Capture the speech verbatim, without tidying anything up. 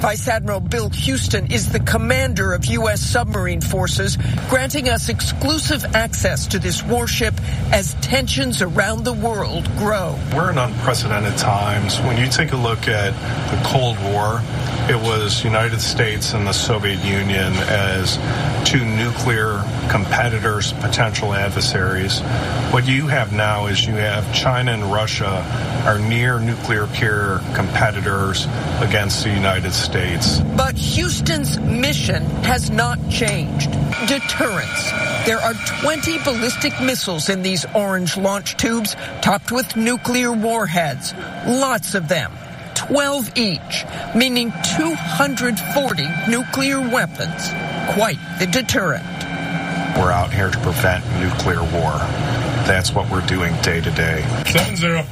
Vice Admiral Bill Houston is the commander of U S submarine forces, granting us exclusive access to this warship as tensions around the world grow. We're in unprecedented times. When you take a look at the Cold War, it was United States and the Soviet Union as two nuclear competitors, potential adversaries. What you have now is you have China and Russia are near nuclear peer competitors against the United States. But Houston's mission has not changed. Deterrence. There are twenty ballistic missiles in these orange launch tubes topped with nuclear warheads. Lots of them. twelve each, meaning two hundred forty nuclear weapons. Quite the deterrent. We're out here to prevent nuclear war. That's what we're doing day to day. seven zero.